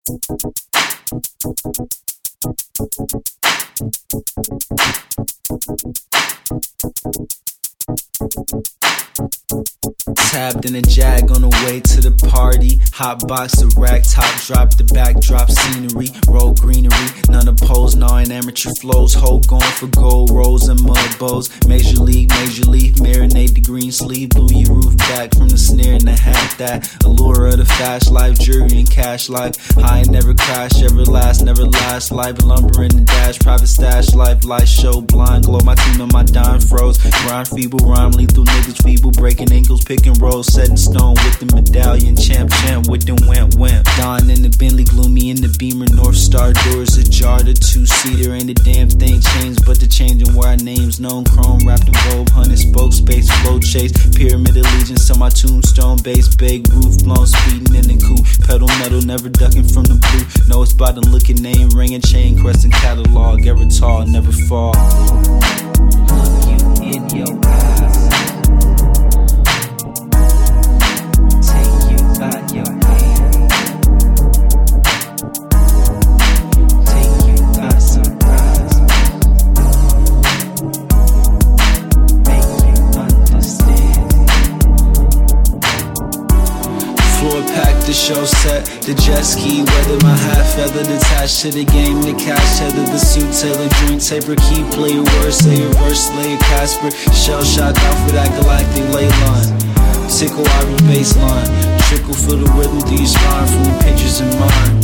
Tapped in a Jag on the way to the party. Hot box the rack, top drop the backdrop scenery. Roll greenery, none opposed, gnawing amateur flows. Hoe going for gold rolls and mud bows. Major league, marinate the green sleeve. Blew your roof back from the snare and the hat. That allure of the fast life, jury and cash life. High never crash, ever last, never last. Life lumber in the dash, private stash life. Light show, blind glow, my team and my dime froze. Grind feeble, rhyme lethal, niggas feeble. Breaking ankles, picking rolls, set in stone with the medallion. Champ with the wimp. Don in the Bentley, gloomy in the Beamer. North Star doors ajar, the two-seater. Ain't a damn thing changed, but the changing where our names known. Chrome wrapped in gold, hunted spoke, space, flow chase. Pyramid allegiance on my tombstone base. Big roof blown, speeding in the coupe. Pedal metal, never ducking from the blue. No spot and looking, name ringing, chain crescent catalog. Ever tall, never fall. Look you in your eyes. Take you by your hand. Take you by surprise. Make you understand. Floor packed, the show set. The jet ski, weather my half feather. Detached to the game, the cash tether. The suit tailor, drink taper, key player, word, say a verse, slayer, Casper. Shell shocked out for that galactic ley line. Tickle Irish baseline. Trickle for the rhythm, these rhyme from the pictures in mind.